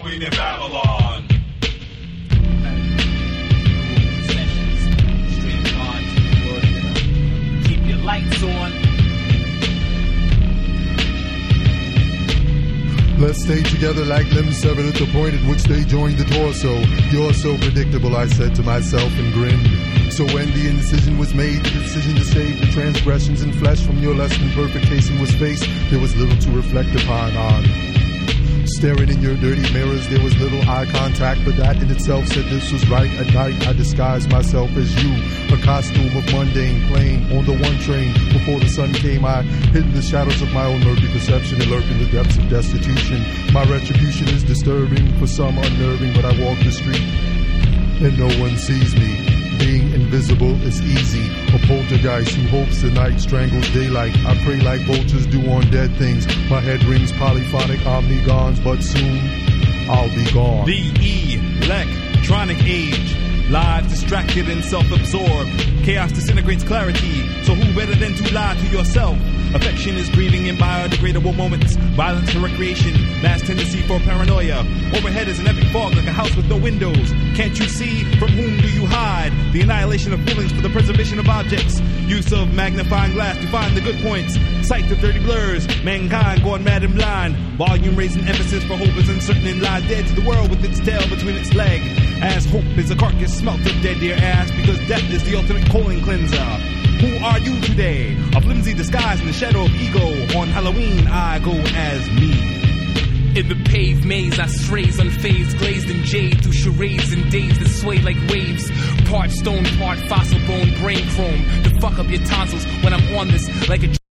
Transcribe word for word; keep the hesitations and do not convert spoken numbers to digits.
queen in Babylon. Keep your lights on. Let's stay together like limbs severed at the point at which they join the torso. You're so predictable, I said to myself and grinned. So when the incision was made, the decision to save the transgressions in flesh from your less than perfect casing was faced, there was little to reflect upon on. Staring in your dirty mirrors, there was little eye contact, but that in itself said this was right. At night, I disguised myself as you, a costume of mundane plain. On the one train, before the sun came, I hid in the shadows of my own murky perception and lurked in the depths of destitution. My retribution is disturbing, for some unnerving, but I walk the street and no one sees me. Being invisible is easy. A poltergeist who hopes the night strangles daylight. I pray like vultures do on dead things. My head rings polyphonic omnigons, but soon I'll be gone. The electronic age. Lives distracted and self-absorbed. Chaos disintegrates clarity. So who better than to lie to yourself? Affection is grieving in biodegradable moments. Violence for recreation. Mass tendency for paranoia. Overhead is an epic fog like a house with no windows. Can't you see? From whom do you hide? The annihilation of feelings for the preservation of objects. Use of magnifying glass to find the good points. Sight of dirty blurs. Mankind gone mad and blind. Volume raising emphasis for hope is uncertain and lies dead to the world with its tail between its leg. As hope is a carcass smelt of dead dear ass, because death is the ultimate colon cleanser. Who are you today? A flimsy disguise in the shadow of ego. On Halloween I go as me. In the paved maze I strays unfazed, glazed in jade through charades and days that sway like waves. Part stone, part fossil bone, brain chrome to fuck up your tonsils when I'm on this like a